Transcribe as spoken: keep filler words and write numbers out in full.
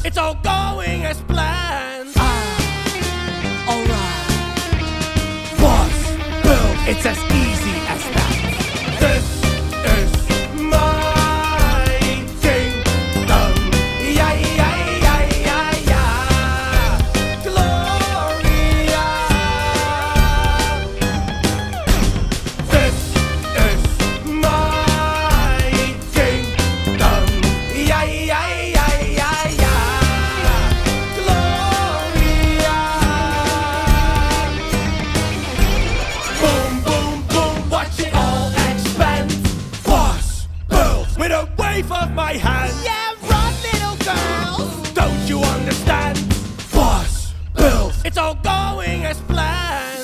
It's all going as planned. Ah, alright. Boss, build, it's as easy as that. This is my kingdom. Yeah, yeah, yeah, yeah, yeah. Gloria. This is my kingdom. Yeah, yeah, yeah, yeah, yeah. Gloria. Boom, boom, boom, watch it all expand. Boss, build, with a wave of my hand. Yeah, run, little girls. Don't you understand? Boss, build, it's all going as planned.